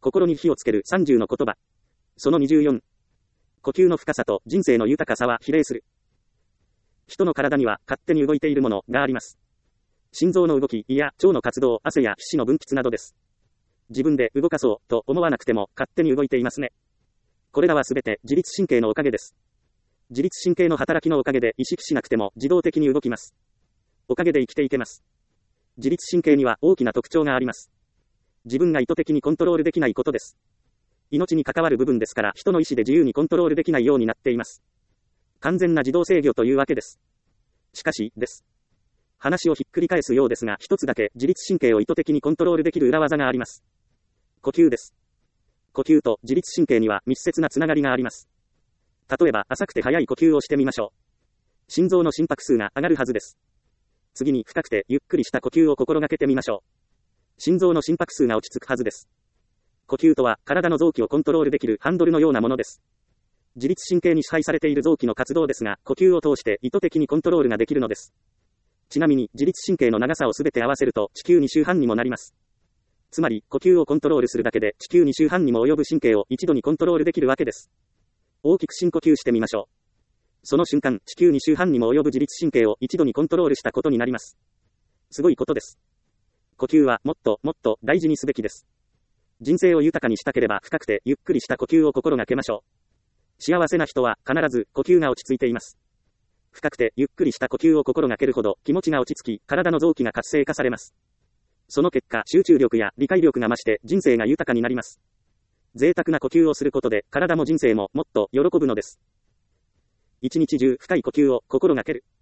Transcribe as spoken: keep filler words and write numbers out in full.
心に火をつけるさんじゅうの言葉。そのにじゅうよん。呼吸の深さと人生の豊かさは比例する。人の体には勝手に動いているものがあります。心臓の動き、胃や腸の活動、汗や皮脂の分泌などです。自分で動かそうと思わなくても勝手に動いていますね。これらはすべて自律神経のおかげです。自律神経の働きのおかげで意識しなくても自動的に動きます。おかげで生きていけます。自律神経には大きな特徴があります。自分が意図的にコントロールできないことです。命に関わる部分ですから人の意思で自由にコントロールできないようになっています。完全な自動制御というわけです。しかし、です。話をひっくり返すようですが、一つだけ自律神経を意図的にコントロールできる裏技があります。呼吸です。呼吸と自律神経には密接なつながりがあります。例えば、浅くて速い呼吸をしてみましょう。心臓の心拍数が上がるはずです。次に、深くてゆっくりした呼吸を心がけてみましょう。心臓の心拍数が落ち着くはずです。呼吸とは、体の臓器をコントロールできるハンドルのようなものです。自律神経に支配されている臓器の活動ですが、呼吸を通して意図的にコントロールができるのです。ちなみに、自律神経の長さをすべて合わせると地球に周半にもなります。つまり、呼吸をコントロールするだけで地球に周半にも及ぶ神経を一度にコントロールできるわけです。大きく深呼吸してみましょう。その瞬間、地球に周半にも及ぶ自律神経を一度にコントロールしたことになります。すごいことです。呼吸はもっともっと大事にすべきです。人生を豊かにしたければ深くてゆっくりした呼吸を心がけましょう。幸せな人は必ず呼吸が落ち着いています。深くてゆっくりした呼吸を心がけるほど気持ちが落ち着き、体の臓器が活性化されます。その結果、集中力や理解力が増して人生が豊かになります。贅沢な呼吸をすることで体も人生ももっと喜ぶのです。一日中深い呼吸を心がける。